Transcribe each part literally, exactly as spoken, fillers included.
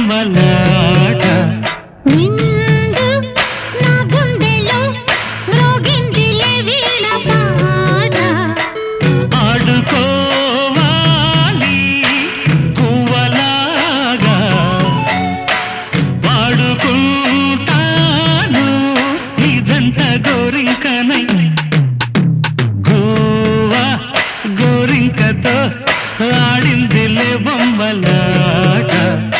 బొమ్మలాట ఆడుకోవాలి పువ్వలాగా వాడుకుంటాను ఈ జంట గోరింకనై గోవా గోరింకతో ఆడిందిలే బొమ్మలాట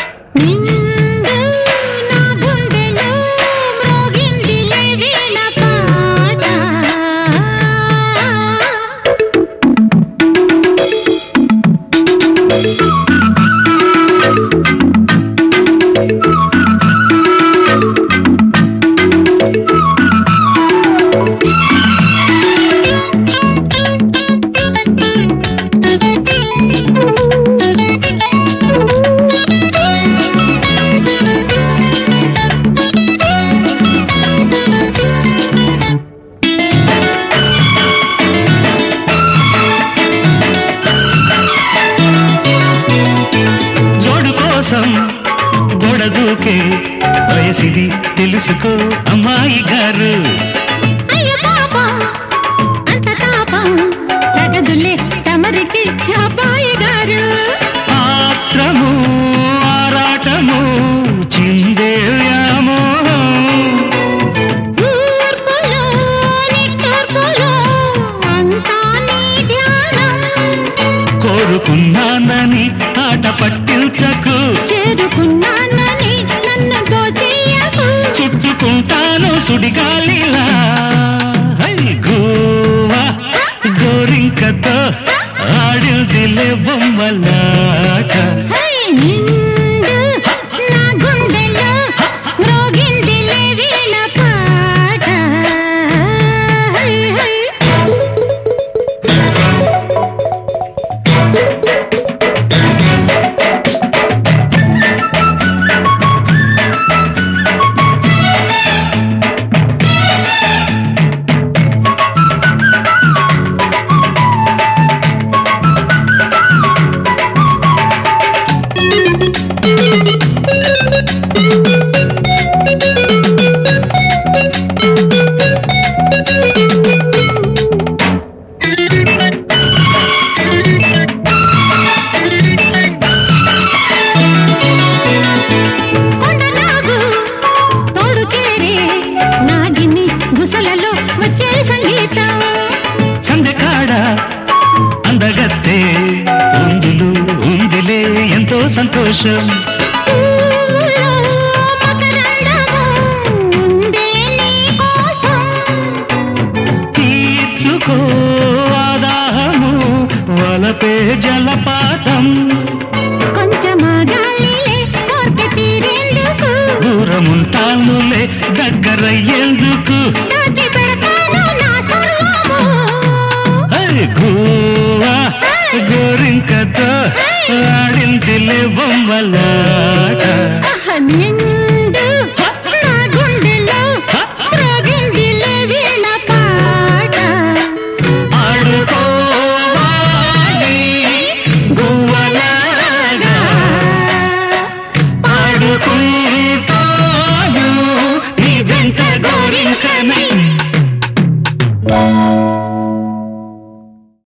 గొడదూకే వయసిది తెలుసుకో అమ్మాయి గారు ఆత్రము ఆరాటము చిందే వ్యామోహం కోరుకున్నానని ఆట పట్టించకు చేరుకున్నానని నన్ను దోచేయకు చుట్టుకుంటాను సుడిగాలిలా గోవా గోరింకతో ఆడిందిలే బొమ్మలాట నా గుండెలో మ్రోగిందిలే వీణ పాట అందగత్తే ఉందులు ఉందిలే ఎంతో సంతోషం తీర్చుకో ఆదాహము వలపే జలపాతం దూరముంటానులే దగ్గరయ్యేందుకు గోవా గోరింకతో ఆడిందిలే బొమ్మలాట